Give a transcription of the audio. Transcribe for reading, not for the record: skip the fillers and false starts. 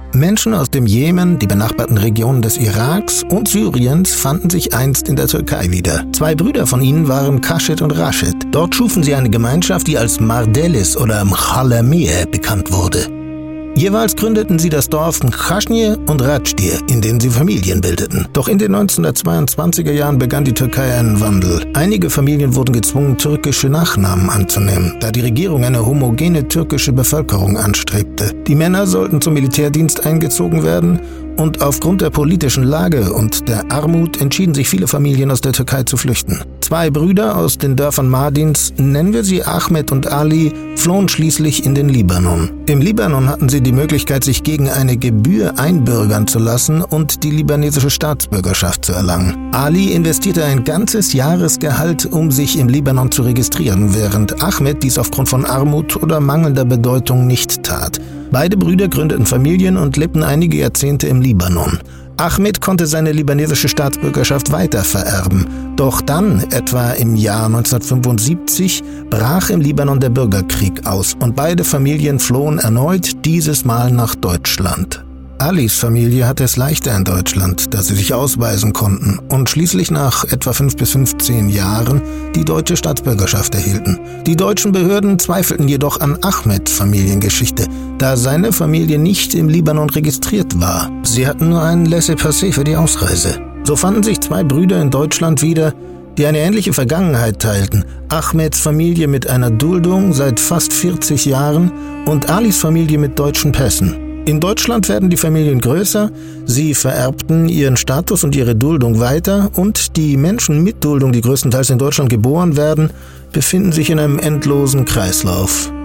Menschen aus dem Jemen, die benachbarten Regionen des Iraks und Syriens fanden sich einst in der Türkei wieder. 2 Brüder von ihnen waren Kaschet und Raschid. Dort schufen sie eine Gemeinschaft, die als Mardelis oder Mchalameh bekannt wurde. Jeweils gründeten sie das Dorf Mchaschnie und Ratschdir, in denen sie Familien bildeten. Doch in den 1922er Jahren begann die Türkei einen Wandel. Einige Familien wurden gezwungen, türkische Nachnamen anzunehmen, da die Regierung eine homogene türkische Bevölkerung anstrebte. Die Männer sollten zum Militärdienst eingezogen werden und aufgrund der politischen Lage und der Armut entschieden sich viele Familien aus der Türkei zu flüchten. 2 Brüder aus den Dörfern Mardins, nennen wir sie Ahmed und Ali, flohen schließlich in den Libanon. Im Libanon hatten sie die Möglichkeit, sich gegen eine Gebühr einbürgern zu lassen und die libanesische Staatsbürgerschaft zu erlangen. Ali investierte ein ganzes Jahresgehalt, um sich im Libanon zu registrieren, während Ahmed dies aufgrund von Armut oder mangelnder Bedeutung nicht tat. Beide Brüder gründeten Familien und lebten einige Jahrzehnte im Libanon. Ahmed konnte seine libanesische Staatsbürgerschaft weitervererben. Doch dann, etwa im Jahr 1975, brach im Libanon der Bürgerkrieg aus und beide Familien flohen erneut, dieses Mal nach Deutschland. Alis Familie hatte es leichter in Deutschland, da sie sich ausweisen konnten und schließlich nach etwa 5 bis 15 Jahren die deutsche Staatsbürgerschaft erhielten. Die deutschen Behörden zweifelten jedoch an Ahmeds Familiengeschichte, da seine Familie nicht im Libanon registriert war. Sie hatten nur einen Laissez-passer für die Ausreise. So fanden sich 2 Brüder in Deutschland wieder, die eine ähnliche Vergangenheit teilten. Ahmeds Familie mit einer Duldung seit fast 40 Jahren und Alis Familie mit deutschen Pässen. In Deutschland werden die Familien größer, sie vererbten ihren Status und ihre Duldung weiter und die Menschen mit Duldung, die größtenteils in Deutschland geboren werden, befinden sich in einem endlosen Kreislauf.